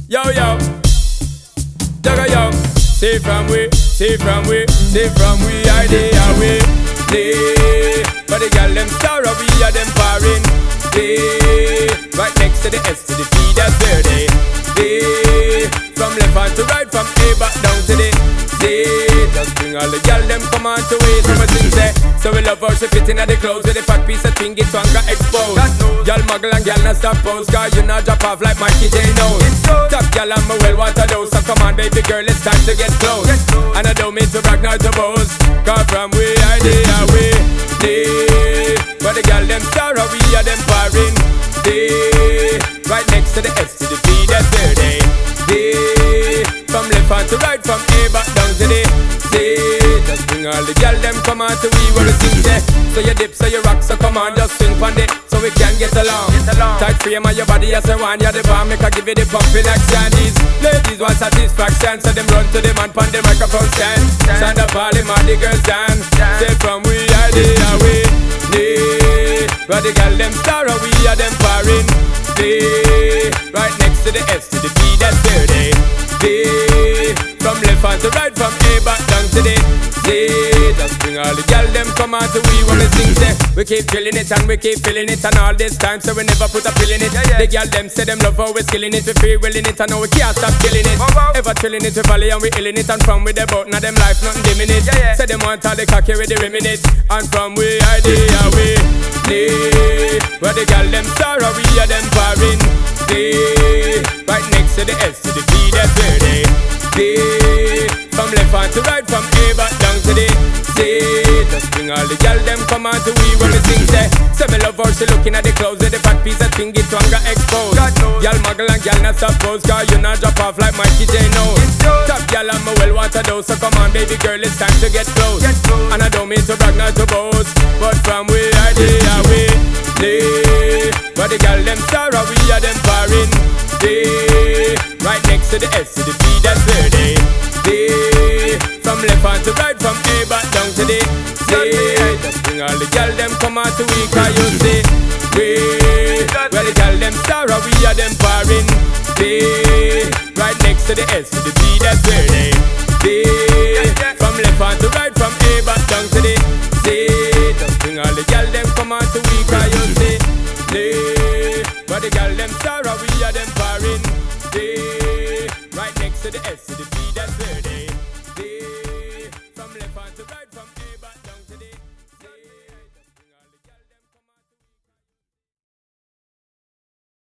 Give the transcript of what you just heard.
Yo, yo, Jaga yo. Say from we, say from we, say from we, I dey away. Day, but the girl them star, we are them foreign. Day, right next to the S to the P, that's where they. Day, from left hand to right, from A back down to the Z. Just bring all the girl them come on to waste everything say. So we love how she fit in at the clothes with a fat piece of thing, it's one got exposed. Girl muggle and girl not stop pose, cause you not drop off like Mikey J knows. Top girl I'm a well water dose, so come on baby girl, it's time to get close. And I don't mean to brag nor to boast, cause from way I did away. Day, but the girl them star, we are them foreign. Day, right next to the S to the P, that's where they. Day, from left hand to right, from A back down to the Z. Just bring all the girl them come on to we what we sing say. So you dip, so you rock, so come on, just swing on it, so we can get along. Tight frame of your body as a one, you're the bomb, make I give you the pumping like Sandy's. Ladies want satisfaction, so them run to the man pon the microphone stand. Stand up all them and the girls dance. Say from we are the away. Day, but the girl them star, we are them foreign. Day, right next to the S to the P, that's where they. Day, from left hand to right, from A back down to the Z. Just bring all the girl them come on to we when we sing say. We keep drilling it and we keep feeling it, and all this time so we never put a pill in it. The girl them say them love how we skilling it, we free willing it, and now we can't stop killing it. Ever chilling it, we volley and we illing it, and from with the boat, now them life nothing dimming it. Say them want all the cocky with the rim in it, and from we I day away. Day, where the girl them star, we are them foreign. Day, right next to the S to the P, that's where they. Day, from left hand to right, from A back down to the Z. Just bring all the girl them come on to we when we sing say. Say me love how she looking at the clothes with the fat piece of thing, it one got exposed. Girl muggle and girl not stop pose, cause you not drop off like Mikey J knows. Top girl I'm a well water dose, so come on baby girl, it's time to get close. And I don't mean to brag nor to boast, but from where I day away. Day, but the girl them star, we are them foreign. Day, right next to the S to the P, that's where they. Day, from left hand to right, from A back down to the Z. Just bring all the girl them come on to we, cause you see. Way, well the girl them star, we are them foreign. Day, right next to the S to the P, that's where they. Day, from left hand to right, from A back down to the Z. Just bring all the girl them come on to we, cause you see. Day, but the girl them star, we are them foreign. Day, right next to the S to the P.